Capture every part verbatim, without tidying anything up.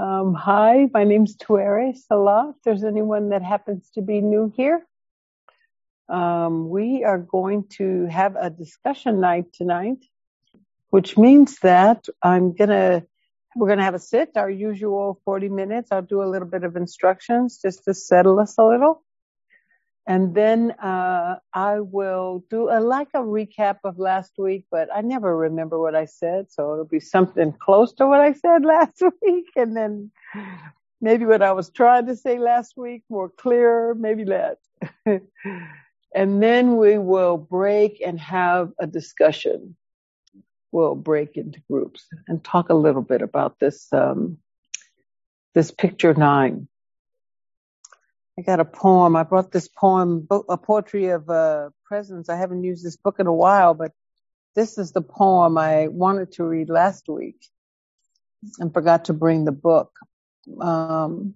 Um, hi, my name's Tuere Salah. If there's anyone that happens to be new here, um, we are going to have a discussion night tonight, which means that I'm gonna we're gonna have a sit, our usual forty minutes. I'll do a little bit of instructions just to settle us a little. And then uh, I will do a, like a recap of last week, but I never remember what I said, so it'll be something close to what I said last week, and then maybe what I was trying to say last week, more clearer, maybe that. And then we will break and have a discussion. We'll break into groups and talk a little bit about this um, this picture nine. I got a poem. I brought this poem, a poetry of uh, presence. I haven't used this book in a while, but this is the poem I wanted to read last week and forgot to bring the book. Um,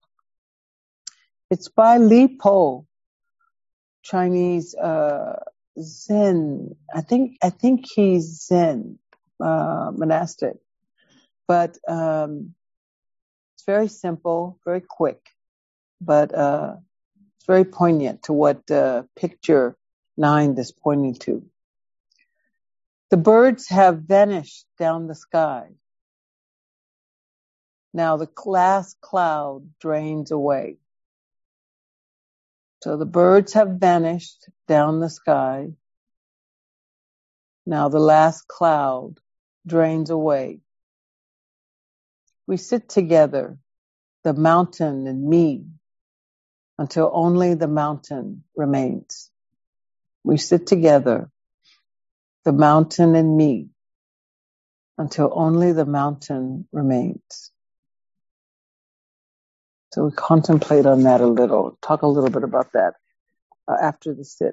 it's by Li Po, Chinese uh, Zen. I think I think he's Zen uh, monastic, but um, it's very simple, very quick. But uh, it's very poignant to what uh, picture nine is pointing to. The birds have vanished down the sky. Now the last cloud drains away. So the birds have vanished down the sky. Now the last cloud drains away. We sit together, the mountain and me, until only the mountain remains. We sit together, the mountain and me, until only the mountain remains. So we contemplate on that a little, talk a little bit about that uh, after the sit.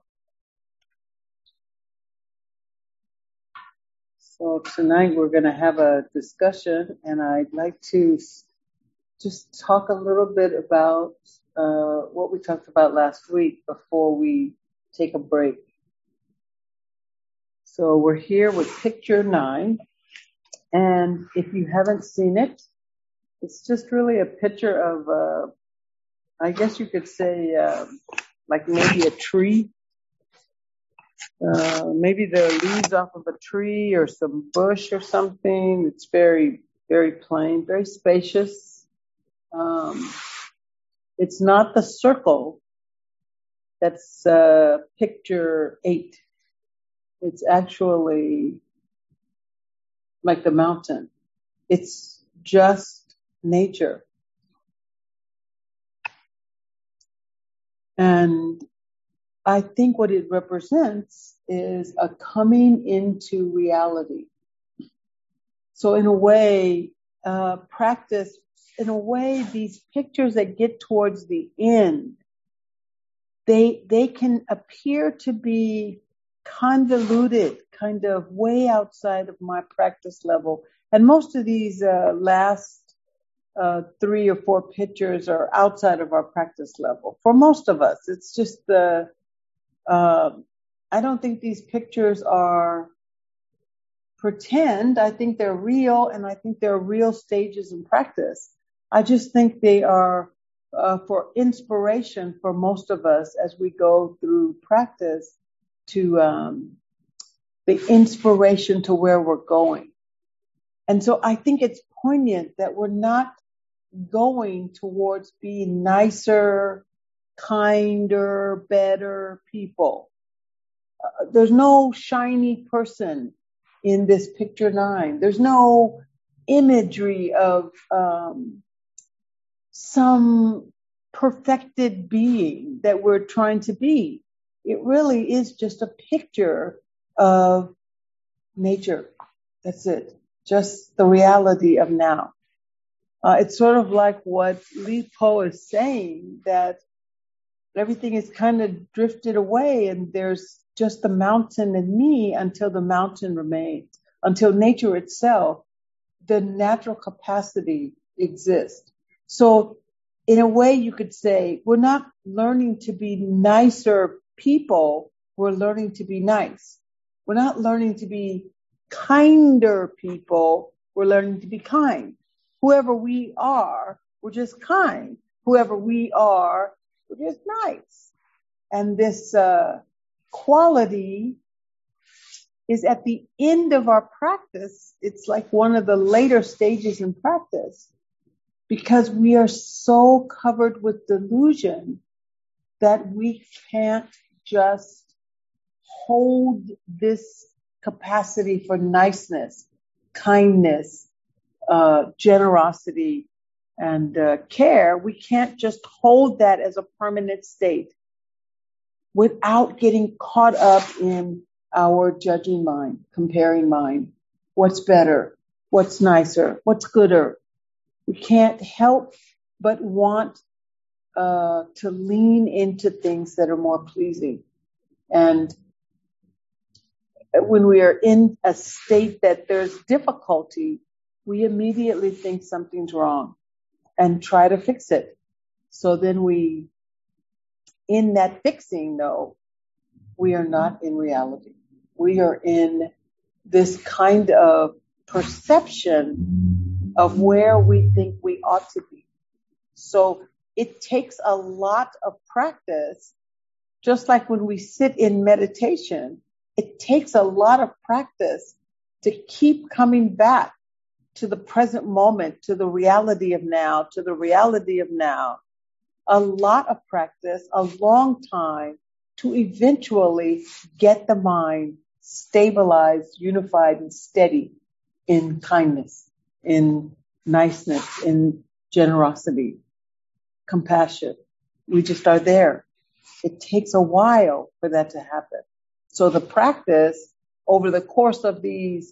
So tonight we're going to have a discussion, and I'd like to just talk a little bit about uh, what we talked about last week before we take a break. So we're here with picture nine, and if you haven't seen it, it's just really a picture of, uh, I guess you could say, uh, like maybe a tree, uh, maybe the leaves off of a tree or some bush or something. It's very, very plain, very spacious. Um, it's not the circle that's uh, picture eight. It's actually like the mountain. It's just nature. And I think what it represents is a coming into reality. So in a way, uh, practice, in a way, these pictures that get towards the end, they, they can appear to be convoluted, kind of way outside of my practice level. And most of these uh, last uh, three or four pictures are outside of our practice level. For most of us, it's just the, uh, I don't think these pictures are pretend. I think they're real, and I think they're real stages in practice. I just think they are uh, for inspiration for most of us as we go through practice to um, the inspiration to where we're going. And so I think it's poignant that we're not going towards being nicer, kinder, better people. Uh, there's no shiny person in this picture nine. There's no imagery of um, some perfected being that we're trying to be. It really is just a picture of nature. That's it. Just the reality of now. Uh, it's sort of like what Li Po is saying, that everything is kind of drifted away and there's just the mountain and me until the mountain remains, until nature itself, the natural capacity exists. So in a way you could say we're not learning to be nicer people, we're learning to be nice. We're not learning to be kinder people, we're learning to be kind. Whoever we are, we're just kind. Whoever we are, we're just nice. And this uh, quality is at the end of our practice. It's like one of the later stages in practice, because we are so covered with delusion that we can't just hold this capacity for niceness, kindness, uh, generosity, and uh, care. We can't just hold that as a permanent state without getting caught up in our judging mind, comparing mind. What's better? What's nicer? What's gooder? We can't help but want uh, to lean into things that are more pleasing. And when we are in a state that there's difficulty, we immediately think something's wrong and try to fix it. So then we, in that fixing though, we are not in reality. We are in this kind of perception of where we think we ought to be. So it takes a lot of practice, just like when we sit in meditation, it takes a lot of practice to keep coming back to the present moment, to the reality of now, to the reality of now. A lot of practice, a long time, to eventually get the mind stabilized, unified, and steady in kindness, in niceness, in generosity, compassion. We just are there. It takes a while for that to happen. So the practice over the course of these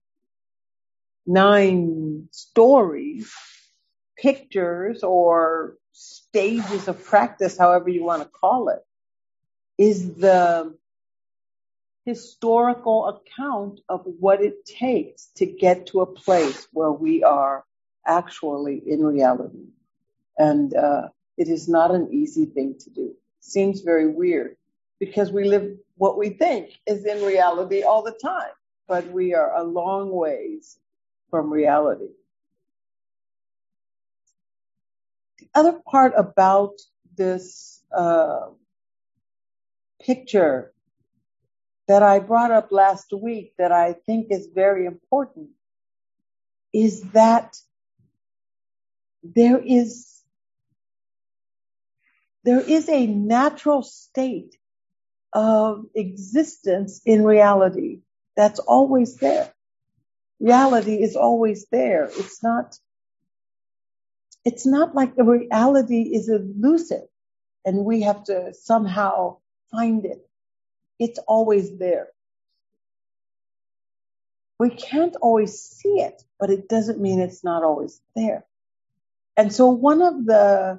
nine stories, pictures, or stages of practice, however you want to call it, is the historical account of what it takes to get to a place where we are actually in reality. And uh, it is not an easy thing to do. Seems very weird because we live what we think is in reality all the time, but we are a long ways from reality. The other part about this uh, picture that I brought up last week that I think is very important is that there is there is a natural state of existence in reality that's always there. Reality is always there. It's not it's not like the reality is elusive and we have to somehow find it. It's always there. We can't always see it, but it doesn't mean it's not always there. And so one of the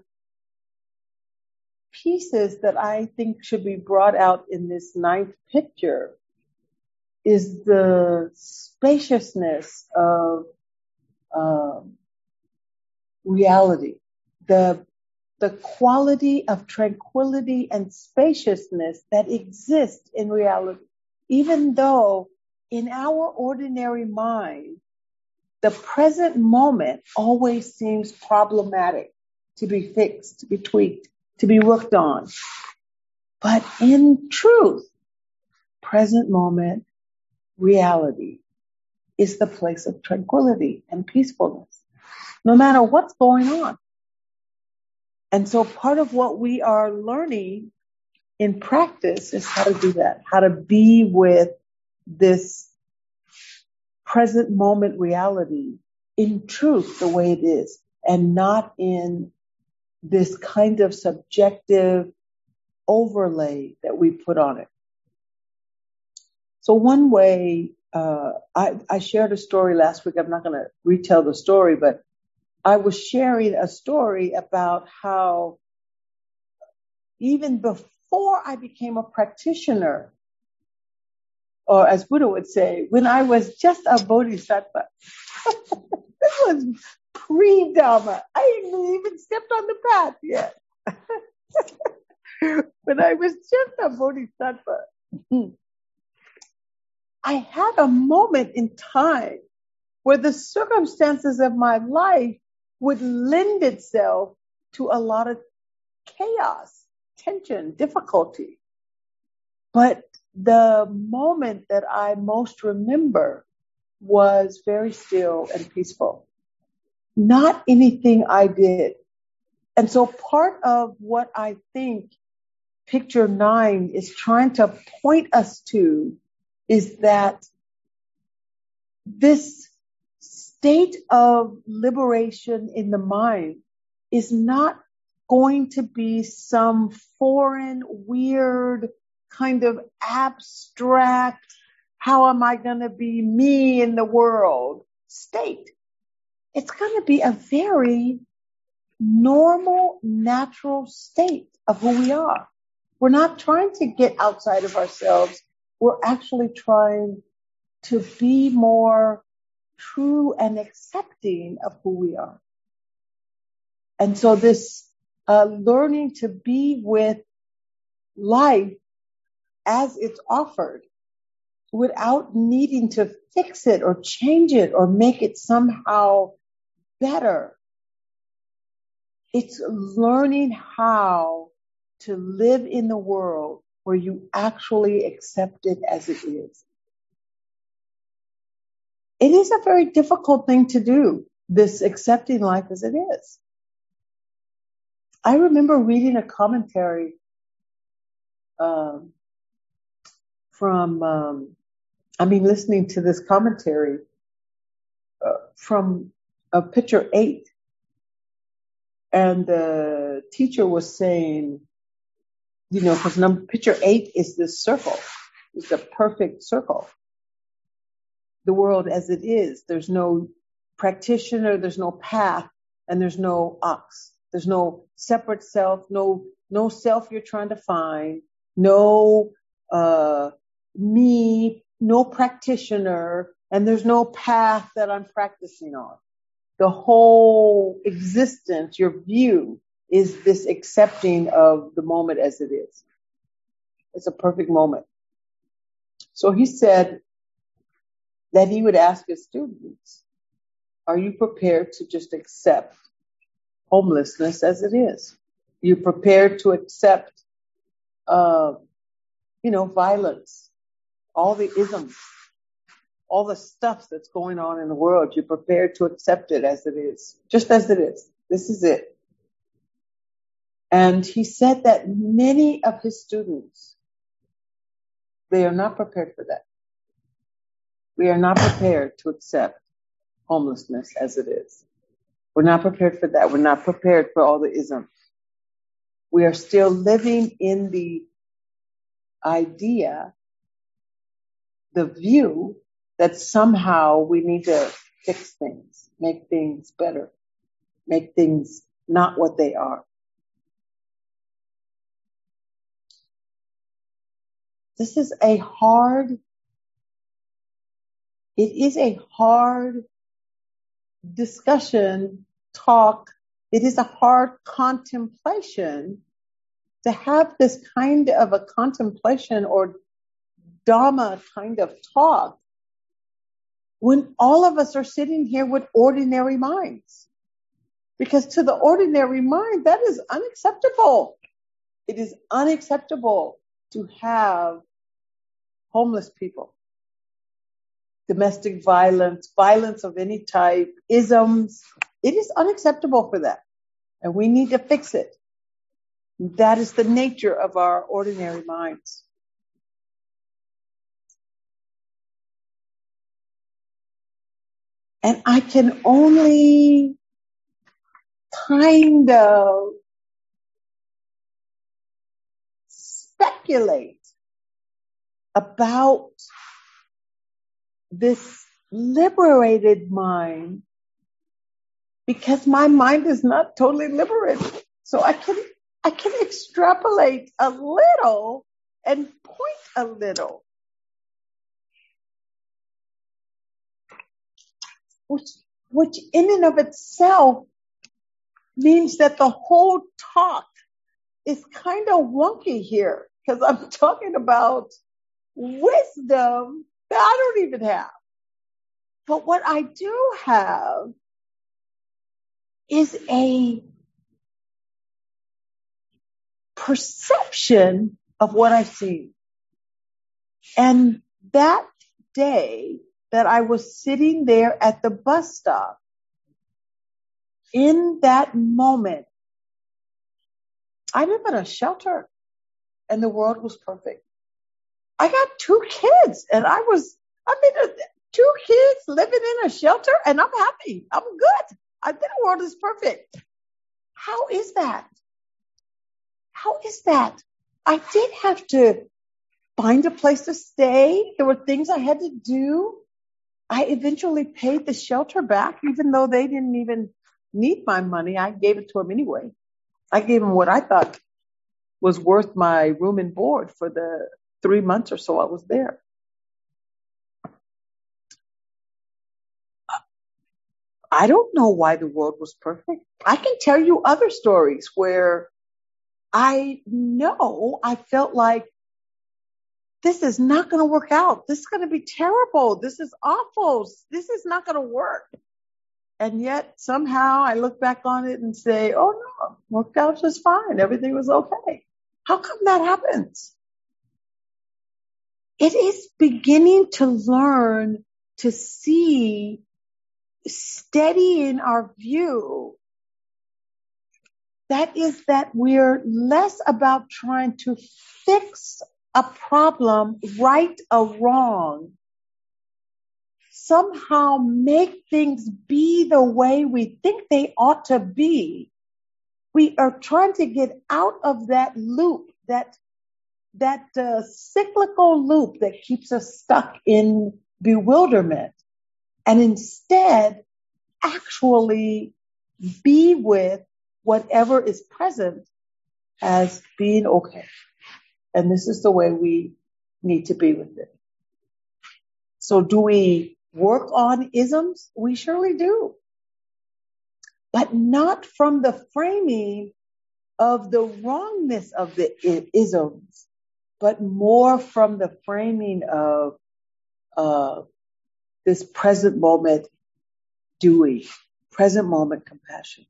pieces that I think should be brought out in this ninth picture is the spaciousness of um, reality, the the quality of tranquility and spaciousness that exists in reality, even though in our ordinary mind, the present moment always seems problematic, to be fixed, to be tweaked, to be worked on. But in truth, present moment, reality is the place of tranquility and peacefulness, no matter what's going on. And so part of what we are learning in practice is how to do that, how to be with this present moment reality in truth the way it is, and not in this kind of subjective overlay that we put on it. So one way, uh, I, I shared a story last week. I'm not going to retell the story, but I was sharing a story about how even before I became a practitioner, or as Buddha would say, when I was just a bodhisattva, this was pre-Dhamma. I hadn't even stepped on the path yet. When I was just a bodhisattva, I had a moment in time where the circumstances of my life would lend itself to a lot of chaos, tension, difficulty. But the moment that I most remember was very still and peaceful. Not anything I did. And so part of what I think picture nine is trying to point us to is that this state of liberation in the mind is not going to be some foreign, weird, kind of abstract, how am I going to be me in the world state. It's going to be a very normal, natural state of who we are. We're not trying to get outside of ourselves. We're actually trying to be more true and accepting of who we are. And so this uh, learning to be with life as it's offered without needing to fix it or change it or make it somehow better. It's learning how to live in the world where you actually accept it as it is. It is a very difficult thing to do, this accepting life as it is. I remember reading a commentary um, from, um, I mean, listening to this commentary uh, from uh, picture eight. And the teacher was saying, you know, because number picture eight is this circle. It's a perfect circle. The world as it is. There's no practitioner, there's no path, and there's no ox. There's no separate self, no no self you're trying to find, no uh, me, no practitioner, and there's no path that I'm practicing on. The whole existence, your view, is this accepting of the moment as it is. It's a perfect moment. So he said that he would ask his students, are you prepared to just accept homelessness as it is? You're prepared to accept, uh, you know, violence, all the isms, all the stuff that's going on in the world. You're prepared to accept it as it is, just as it is. This is it. And he said that many of his students, they are not prepared for that. We are not prepared to accept homelessness as it is. We're not prepared for that. We're not prepared for all the isms. We are still living in the idea, the view that somehow we need to fix things, make things better, make things not what they are. This is a hard, it is a hard discussion, talk. It is a hard contemplation to have this kind of a contemplation or Dhamma kind of talk when all of us are sitting here with ordinary minds. Because to the ordinary mind, that is unacceptable. It is unacceptable to have homeless people, domestic violence, violence of any type, isms. It is unacceptable for that. And we need to fix it. That is the nature of our ordinary minds. And I can only kind of speculate about this liberated mind because my mind is not totally liberated. So I can, I can extrapolate a little and point a little. Which, which in and of itself means that the whole talk is kind of wonky here because I'm talking about wisdom that I don't even have. But what I do have is a perception of what I've seen. And that day that I was sitting there at the bus stop, in that moment, I live in a shelter and the world was perfect. I got two kids and I was, I mean, two kids living in a shelter and I'm happy. I'm good. I think the world is perfect. How is that? How is that? I did have to find a place to stay. There were things I had to do. I eventually paid the shelter back, even though they didn't even need my money. I gave it to them anyway. I gave them what I thought was worth my room and board for the three months or so I was there. I don't know why the world was perfect. I can tell you other stories where I know I felt like this is not going to work out. This is going to be terrible. This is awful. This is not going to work. And yet somehow I look back on it and say, oh no, worked out just fine. Everything was okay. How come that happens? It is beginning to learn to see steady in our view. That is that we're less about trying to fix a problem, right or wrong, somehow make things be the way we think they ought to be. We are trying to get out of that loop, that that uh, cyclical loop that keeps us stuck in bewilderment, and instead actually be with whatever is present as being okay. And this is the way we need to be with it. So do we work on isms? We surely do. But not from the framing of the wrongness of the isms, but more from the framing of uh, this present moment doing, present moment compassion.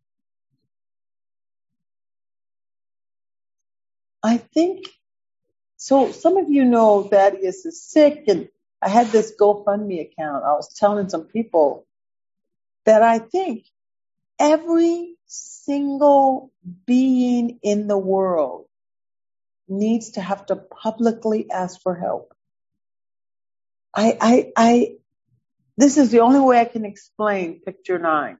I think, so some of you know Thaddeus is sick, and I had this GoFundMe account. I was telling some people that I think every single being in the world needs to have to publicly ask for help. I, I, I, this is the only way I can explain picture nine.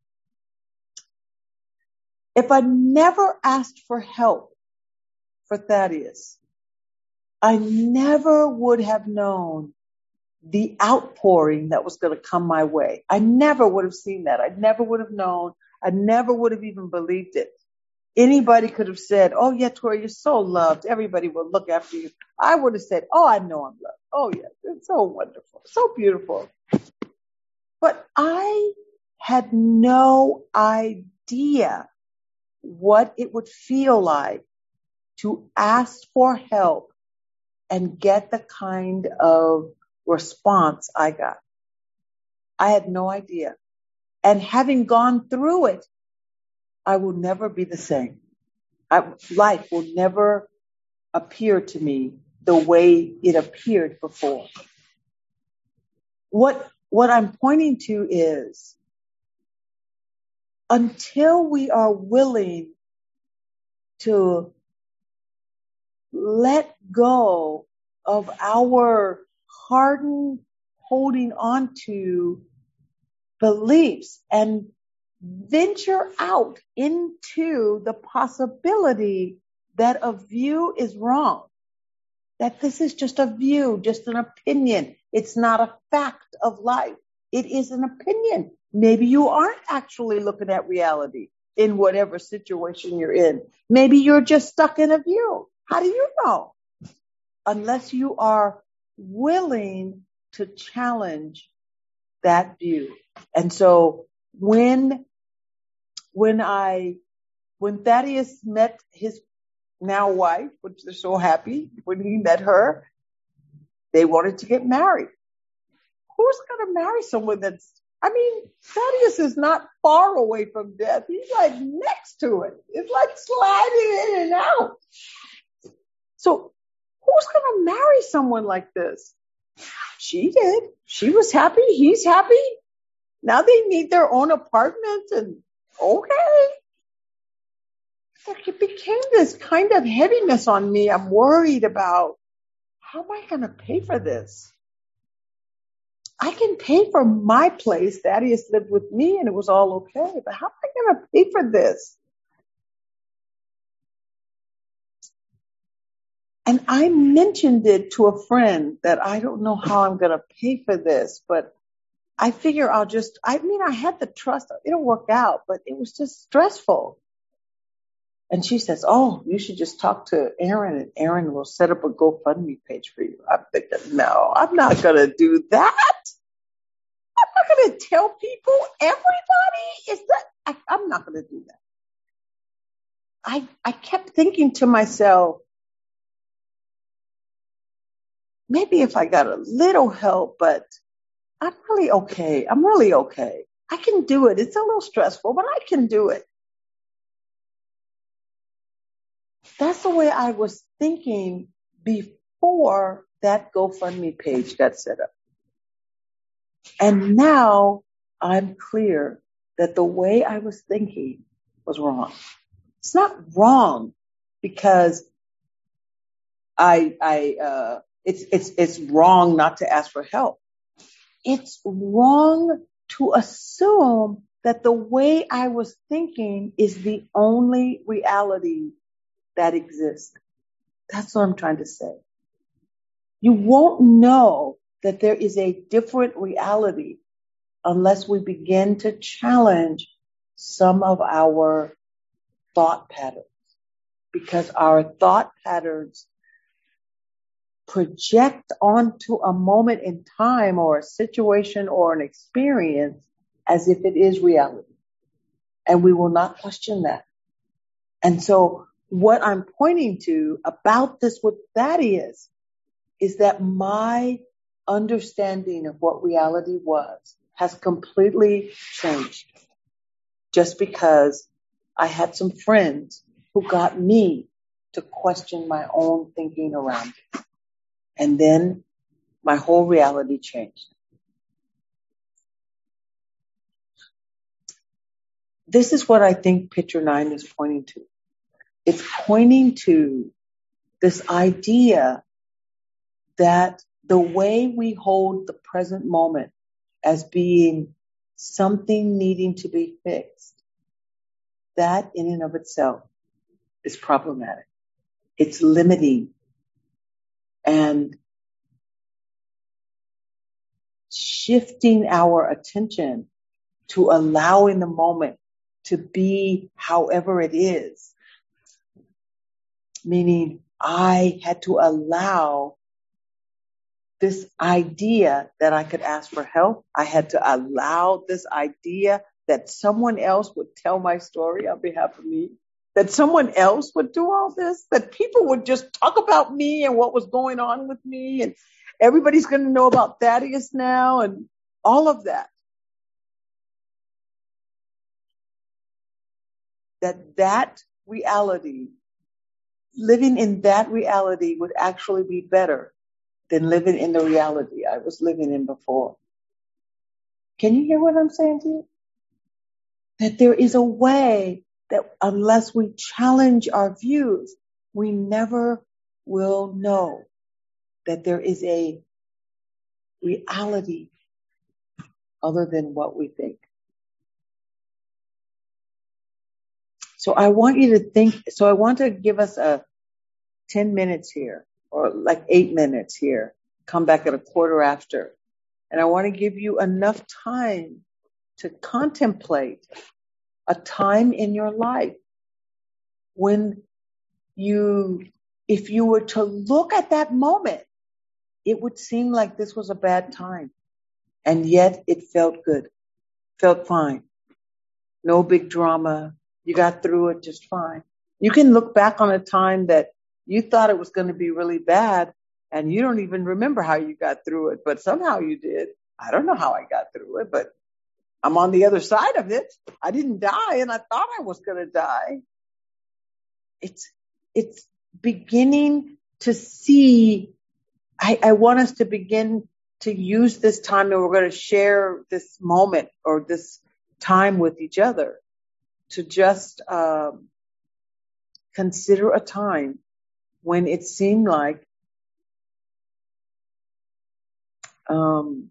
If I never asked for help for Thaddeus, I never would have known the outpouring that was going to come my way. I never would have seen that. I never would have known. I never would have even believed it. Anybody could have said, oh, yeah, Tori, you're so loved. Everybody will look after you. I would have said, oh, I know I'm loved. Oh, yes, it's so wonderful, so beautiful. But I had no idea what it would feel like to ask for help and get the kind of response I got. I had no idea. And having gone through it, I will never be the same. I, life will never appear to me the way it appeared before. What, what I'm pointing to is, until we are willing to let go of our hardened holding on to beliefs and venture out into the possibility that a view is wrong, that this is just a view, just an opinion. It's not a fact of life. It is an opinion. Maybe you aren't actually looking at reality in whatever situation you're in. Maybe you're just stuck in a view. How do you know? Unless you are willing to challenge that view. And so when, when I, when Thaddeus met his now wife, which they're so happy, when he met her, they wanted to get married. Who's going to marry someone that's, I mean, Thaddeus is not far away from death. He's like next to it. It's like sliding in and out. So who's going to marry someone like this? She did. She was happy. He's happy. Now they need their own apartment and okay. It became this kind of heaviness on me. I'm worried about how am I going to pay for this? I can pay for my place. Thaddeus lived with me and it was all okay. But how am I going to pay for this? And I mentioned it to a friend that I don't know how I'm going to pay for this, but I figure I'll just, I mean, I had the trust. It'll work out, but it was just stressful. And she says, oh, you should just talk to Aaron and Aaron will set up a GoFundMe page for you. I'm thinking, no, I'm not going to do that. I'm not going to tell people, everybody is that. I, I'm not going to do that. I, I kept thinking to myself, maybe if I got a little help, but I'm really okay. I'm really okay. I can do it. It's a little stressful, but I can do it. That's the way I was thinking before that GoFundMe page got set up. And now I'm clear that the way I was thinking was wrong. It's not wrong because I, I, uh, it's, it's, it's wrong not to ask for help. It's wrong to assume that the way I was thinking is the only reality that exists. That's what I'm trying to say. You won't know that there is a different reality unless we begin to challenge some of our thought patterns, because our thought patterns project onto a moment in time or a situation or an experience as if it is reality. And we will not question that. And so what I'm pointing to about this with Thaddeus is that my understanding of what reality was has completely changed just because I had some friends who got me to question my own thinking around it. And then my whole reality changed. This is what I think picture nine is pointing to. It's pointing to this idea that the way we hold the present moment as being something needing to be fixed, that in and of itself is problematic. It's limiting and shifting our attention to allowing the moment to be however it is. Meaning I had to allow this idea that I could ask for help. I had to allow this idea that someone else would tell my story on behalf of me, that someone else would do all this, that people would just talk about me and what was going on with me, and everybody's going to know about Thaddeus now and all of that. That that reality, living in that reality would actually be better than living in the reality I was living in before. Can you hear what I'm saying to you? That there is a way that unless we challenge our views, we never will know that there is a reality other than what we think. So I want you to think, so I want to give us a ten minutes here, or like eight minutes here, come back at a quarter after. And I want to give you enough time to contemplate a time in your life when you, if you were to look at that moment, it would seem like this was a bad time. And yet it felt good, felt fine. No big drama. You got through it just fine. You can look back on a time that you thought it was going to be really bad and you don't even remember how you got through it, but somehow you did. I don't know how I got through it, but I'm on the other side of it. I didn't die, and I thought I was going to die. It's, it's beginning to see, I, I want us to begin to use this time, and we're going to share this moment or this time with each other to just um, consider a time when it seemed like um,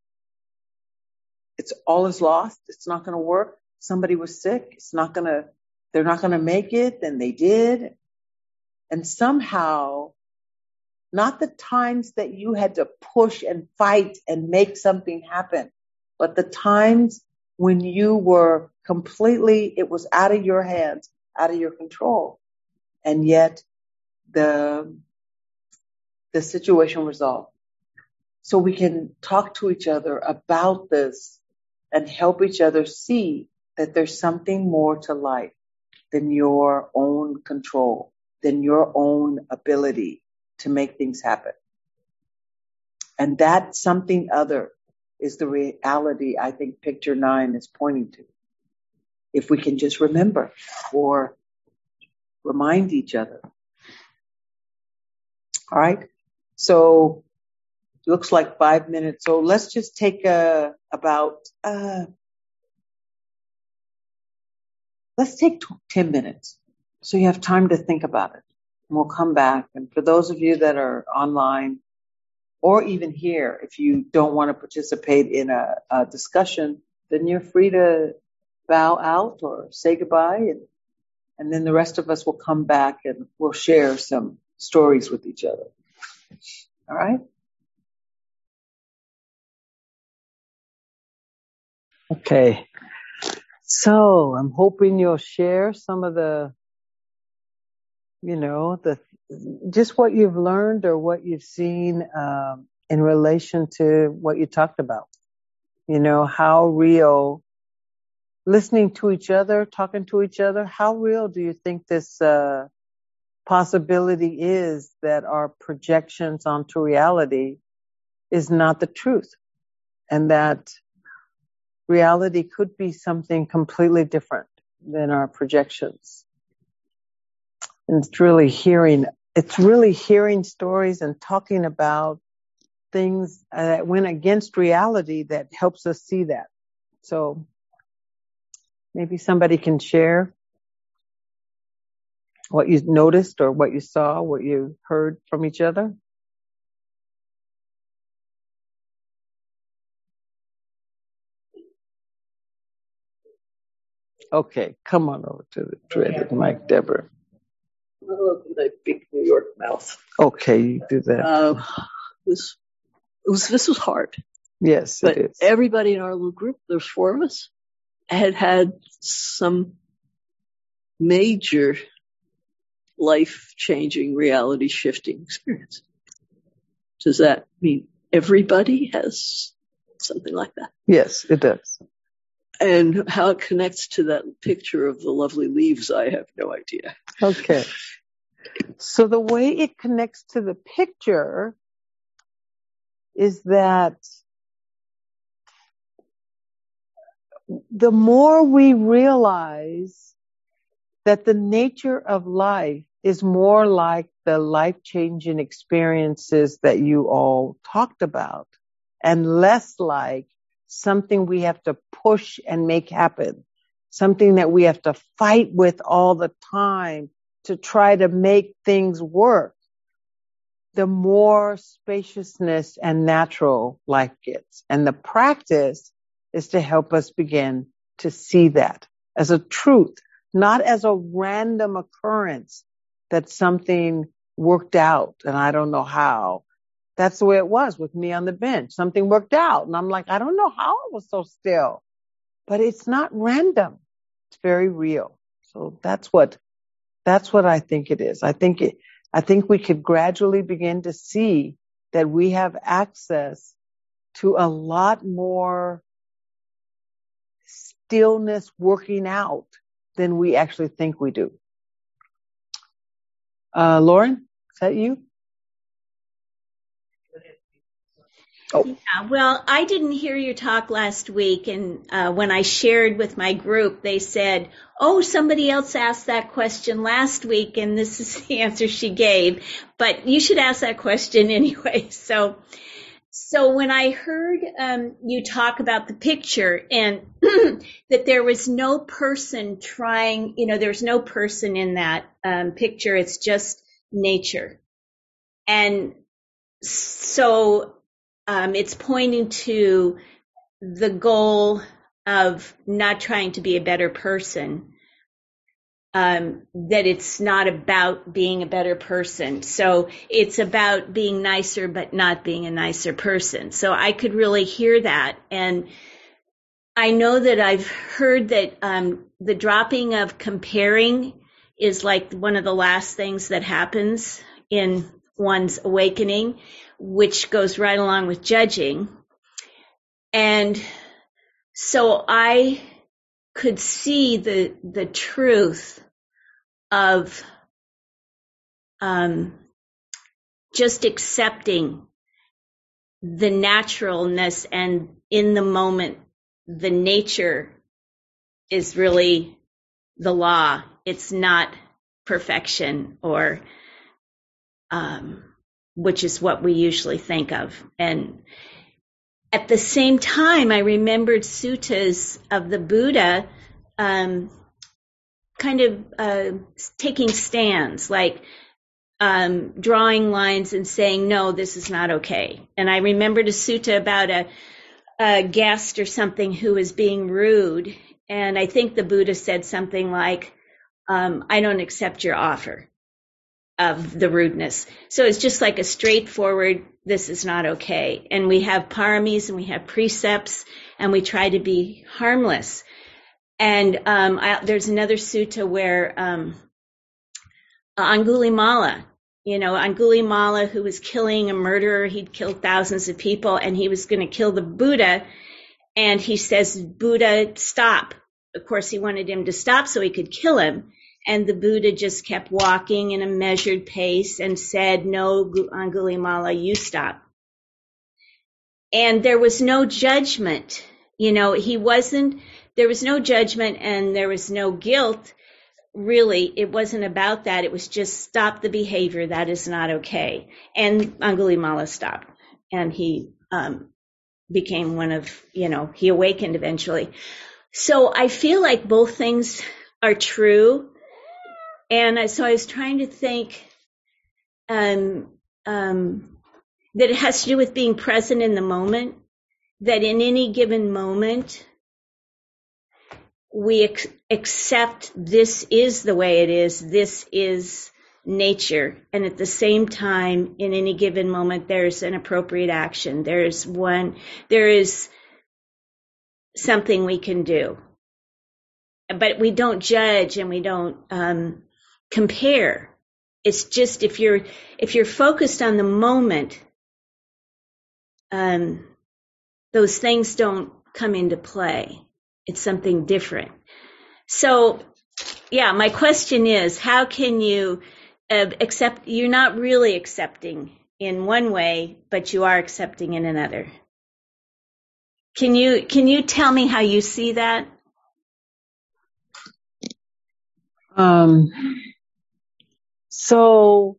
it's all is lost. It's not going to work. Somebody was sick. It's not going to, they're not going to make it. And they did. And somehow, not the times that you had to push and fight and make something happen, but the times when you were completely, it was out of your hands, out of your control. And yet the, the situation resolved. So we can talk to each other about this and help each other see that there's something more to life than your own control, than your own ability to make things happen. And that something other is the reality I think picture nine is pointing to. If we can just remember or remind each other. All right. So looks like five minutes. So let's just take a, about, uh, let's take ten minutes. So you have time to think about it. And we'll come back. And for those of you that are online or even here, if you don't want to participate in a, a discussion, then you're free to bow out or say goodbye. And, and then the rest of us will come back and we'll share some stories with each other. All right? Okay. So I'm hoping you'll share some of the, you know, the, just what you've learned or what you've seen, um, in relation to what you talked about. You know, how real, listening to each other, talking to each other, how real do you think this, uh, possibility is that our projections onto reality is not the truth, and that reality could be something completely different than our projections? And it's really hearing, it's really hearing stories and talking about things that went against reality that helps us see that. So maybe somebody can share what you noticed or what you saw, what you heard from each other. Okay, come on over to the dreaded mic, Deborah. My big New York mouth. Okay, you do that. Uh, it was, it was, this was hard. Yes, but it is. Everybody in our little group, there's four of us, had had some major life-changing, reality-shifting experience. Does that mean everybody has something like that? Yes, it does. And how it connects to that picture of the lovely leaves, I have no idea. Okay. So the way it connects to the picture is that the more we realize that the nature of life is more like the life-changing experiences that you all talked about, and less like something we have to push and make happen, something that we have to fight with all the time to try to make things work, the more spaciousness and natural life gets. And the practice is to help us begin to see that as a truth, not as a random occurrence that something worked out and I don't know how. That's the way it was with me on the bench. Something worked out and I'm like, I don't know how it was so still. But it's not random. It's very real. So that's what, that's what I think it is. I think it, I think we could gradually begin to see that we have access to a lot more stillness working out than we actually think we do. Uh, Lauren, is that you? Oh. Yeah, well, I didn't hear your talk last week, and uh, when I shared with my group, they said, oh, somebody else asked that question last week, and this is the answer she gave. But you should ask that question anyway. So, so when I heard um, you talk about the picture and that there was no person trying, you know, there's no person in that um, picture, it's just nature. And so um, it's pointing to the goal of not trying to be a better person, um, that it's not about being a better person. So it's about being nicer, but not being a nicer person. So I could really hear that. And I know that I've heard that um, the dropping of comparing is like one of the last things that happens in one's awakening, which goes right along with judging. And so I could see the the truth of um, just accepting the naturalness, and in the moment, the nature is really the law. It's not perfection, or um, which is what we usually think of. And at the same time, I remembered suttas of the Buddha um, kind of uh, taking stands, like um, drawing lines and saying, no, this is not okay. And I remembered a sutta about a, a guest or something who was being rude. And I think the Buddha said something like, um, I don't accept your offer of the rudeness. So it's just like a straightforward, this is not okay. And we have paramis and we have precepts, and we try to be harmless. And um, I, there's another sutta where um, Angulimala, you know, Angulimala, who was killing a murderer, he'd killed thousands of people, and he was going to kill the Buddha. And he says, Buddha, stop. Of course, he wanted him to stop so he could kill him. And the Buddha just kept walking in a measured pace and said, no, Angulimala, you stop. And there was no judgment. You know, he wasn't, there was no judgment and there was no guilt. Really, it wasn't about that. It was just stop the behavior. That is not okay. And Angulimala stopped. And he um, became one of, you know, he awakened eventually. So I feel like both things are true. And so I was trying to think um, um, that it has to do with being present in the moment, that in any given moment, we ex- accept this is the way it is, this is nature. And at the same time, in any given moment, there's an appropriate action. There's one, there is something we can do. But we don't judge and we don't um, compare. It's just if you're if you're focused on the moment, um, those things don't come into play. It's something different. So, yeah, my question is, how can you uh, accept? You're not really accepting in one way, but you are accepting in another. Can you can you tell me how you see that? Um. So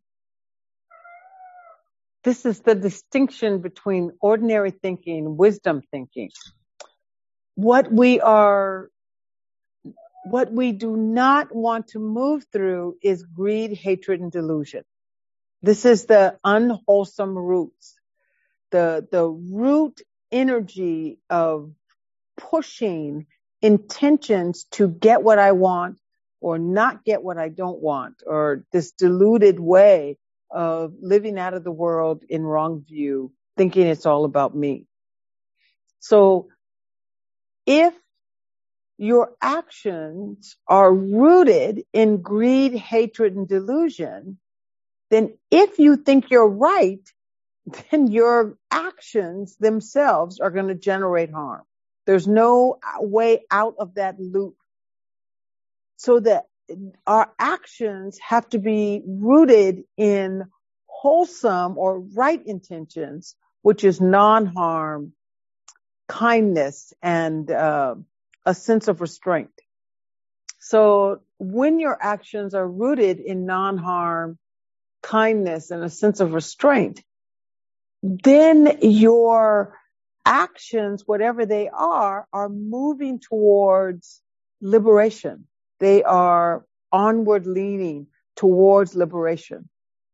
this is the distinction between ordinary thinking and wisdom thinking. What we are, what we do not want to move through is greed, hatred, and delusion. This is the unwholesome roots, the, the root energy of pushing intentions to get what I want or not get what I don't want, or this deluded way of living out of the world in wrong view, thinking it's all about me. So if your actions are rooted in greed, hatred, and delusion, then if you think you're right, then your actions themselves are going to generate harm. There's no way out of that loop. So that our actions have to be rooted in wholesome or right intentions which is non-harm, kindness, and uh, a sense of restraint. So when your actions are rooted in non-harm, kindness, and a sense of restraint, then your actions, whatever they are, are moving towards liberation. They are onward leaning towards liberation.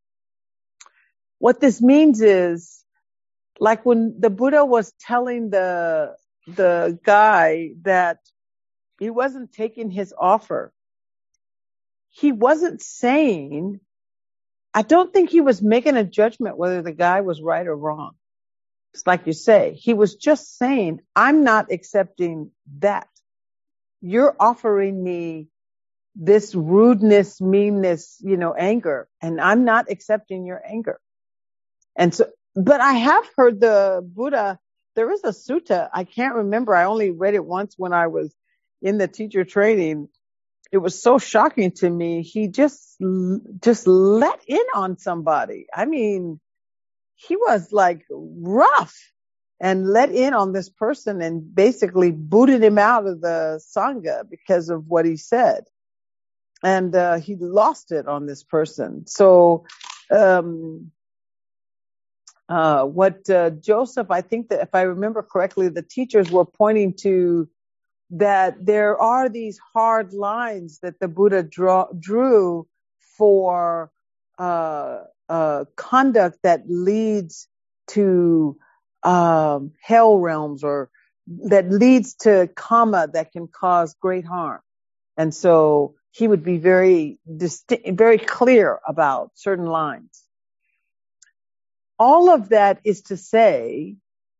What this means is, like when the Buddha was telling the the guy that he wasn't taking his offer, he wasn't saying, I don't think he was making a judgment whether the guy was right or wrong. It's like you say, he was just saying, I'm not accepting that. You're offering me this rudeness, meanness, you know, anger, and I'm not accepting your anger. And so, but I have heard the Buddha, there is a sutta, I can't remember, I only read it once when I was in the teacher training. It was so shocking to me. He just, just let in on somebody. I mean, he was like rough and let in on this person and basically booted him out of the Sangha because of what he said. And uh, he lost it on this person. So, um, uh, what uh, Joseph, I think that if I remember correctly, the teachers were pointing to that there are these hard lines that the Buddha draw, drew for uh, uh, conduct that leads to um, hell realms, or that leads to karma that can cause great harm. And so he would be very distinct, very clear about certain lines. All of that is to say,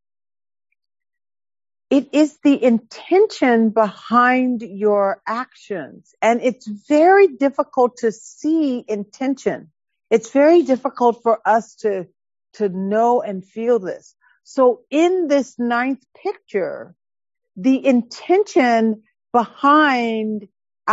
it is the intention behind your actions. And it's very difficult to see intention. It's very difficult for us to, to know and feel this. So in this ninth picture, the intention behind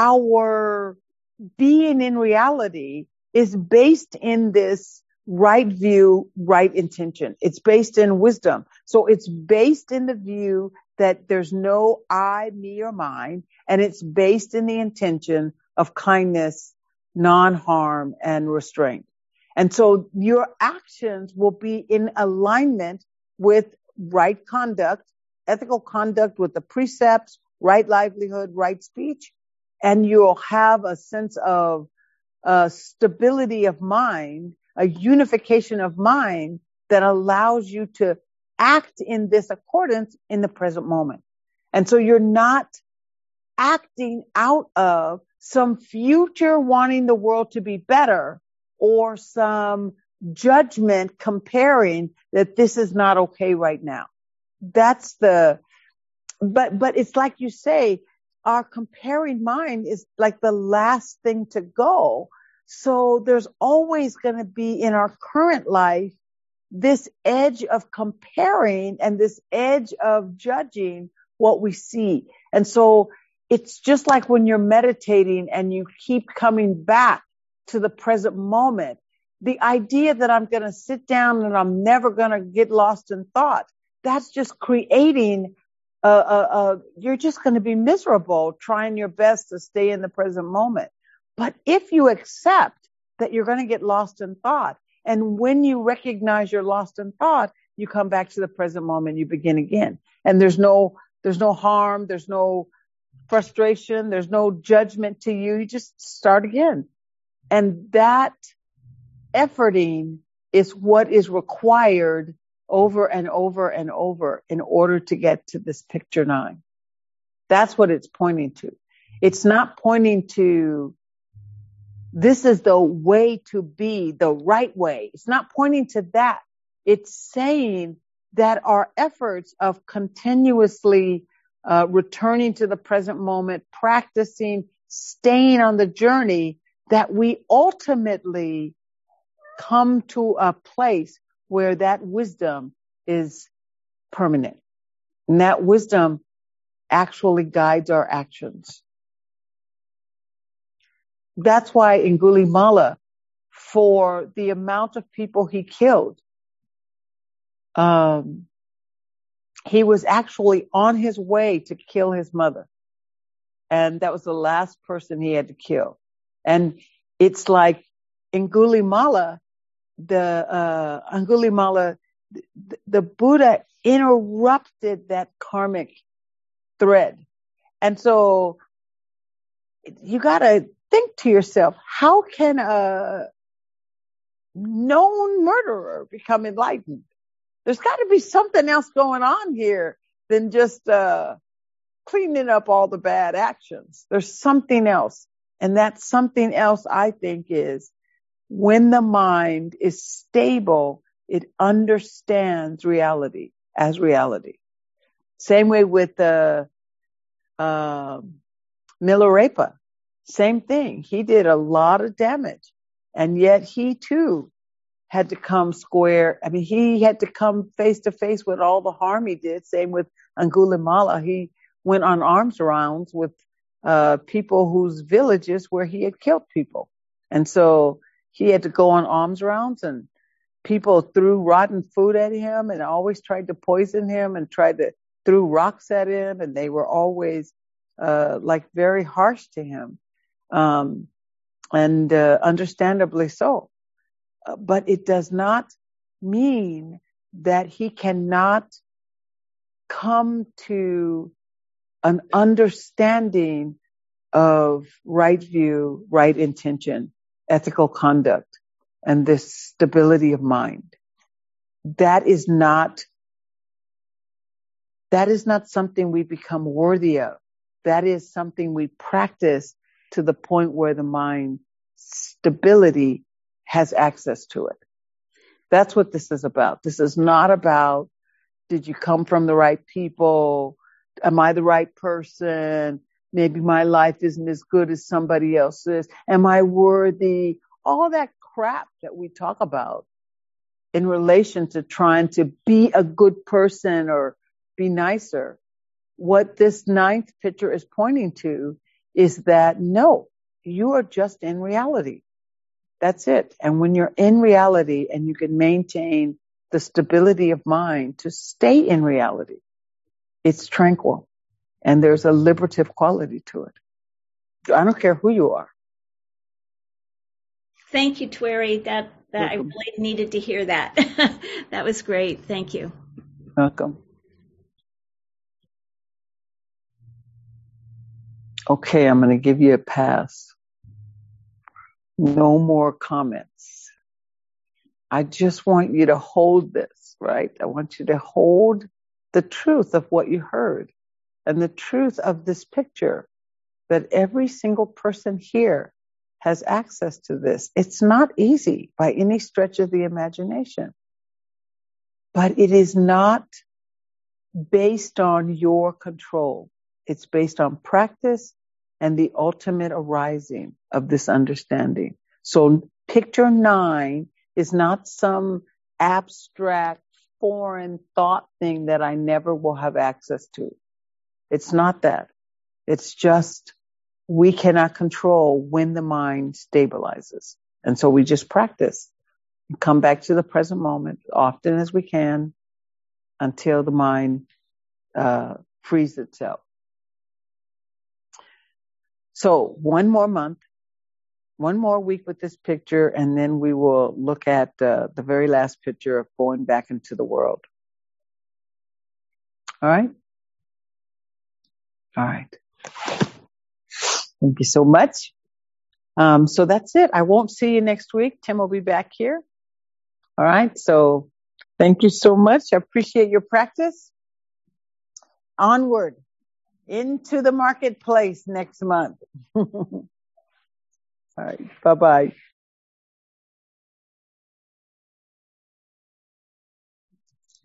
our being in reality is based in this right view, right intention. It's based in wisdom. So it's based in the view that there's no I, me, or mine, and it's based in the intention of kindness, non-harm, and restraint. And so your actions will be in alignment with right conduct, ethical conduct with the precepts, right livelihood, right speech, and you'll have a sense of uh, stability of mind, a unification of mind that allows you to act in this accordance in the present moment. And so you're not acting out of some future wanting the world to be better or some judgment comparing that this is not okay right now. That's the, but, but it's like you say, our comparing mind is like the last thing to go. So there's always going to be in our current life this edge of comparing and this edge of judging what we see. And so it's just like when you're meditating and you keep coming back to the present moment, the idea that I'm going to sit down and I'm never going to get lost in thought, that's just creating a, a, a you're just going to be miserable trying your best to stay in the present moment. But if you accept that you're going to get lost in thought, and when you recognize you're lost in thought, you come back to the present moment, you begin again. And there's no, there's no harm, there's no frustration, there's no judgment to you. You just start again. And that efforting is what is required over and over and over in order to get to this picture nine. That's what it's pointing to. It's not pointing to this is the way to be, the right way. It's not pointing to that. It's saying that our efforts of continuously uh, returning to the present moment, practicing, staying on the journey, that we ultimately come to a place where that wisdom is permanent. And that wisdom actually guides our actions. That's why Angulimala, for the amount of people he killed, um, he was actually on his way to kill his mother. And that was the last person he had to kill. And it's like Angulimala, the, uh, Angulimala, the, the Buddha interrupted that karmic thread. And so you gotta think to yourself, how can a known murderer become enlightened? There's got to be something else going on here than just uh, cleaning up all the bad actions. There's something else. And that something else, I think, is when the mind is stable, it understands reality as reality. Same way with the uh, Milarepa. Same thing. He did a lot of damage. And yet he, too, had to come square. I mean, he had to come face to face with all the harm he did. Same with Angulimala. He went on arms rounds with uh, people whose villages where he had killed people. And so he had to go on arms rounds, and people threw rotten food at him and always tried to poison him and tried to threw rocks at him. And they were always uh, like very harsh to him. Um, and uh, understandably so. But it does not mean that he cannot come to an understanding of right view, right intention, ethical conduct, and this stability of mind. That is not, that is not something we become worthy of. That is something we practice to the point where the mind stability has access to it. That's what this is about. This is not about, did you come from the right people? Am I the right person? Maybe my life isn't as good as somebody else's. Am I worthy? All that crap that we talk about in relation to trying to be a good person or be nicer. What this ninth picture is pointing to is that no, you are just in reality. That's it. And when you're in reality and you can maintain the stability of mind to stay in reality, it's tranquil and there's a liberative quality to it. I don't care who you are. Thank you, Tweri. That, that I really needed to hear that. That was great. Thank you. Welcome. Okay, I'm going to give you a pass. No more comments. I just want you to hold this, right? I want you to hold the truth of what you heard and the truth of this picture, that every single person here has access to this. It's not easy by any stretch of the imagination, but it is not based on your control. It's based on practice and the ultimate arising of this understanding. So picture nine is not some abstract foreign thought thing that I never will have access to. It's not that. It's just we cannot control when the mind stabilizes. And so we just practice and come back to the present moment often as we can until the mind uh, frees itself. So one more month, one more week with this picture, and then we will look at uh, the very last picture of going back into the world. All right? All right. Thank you so much. Um, so that's it. I won't see you next week. Tim will be back here. All right. So thank you so much. I appreciate your practice. Onward into the marketplace next month. All right. Bye-bye.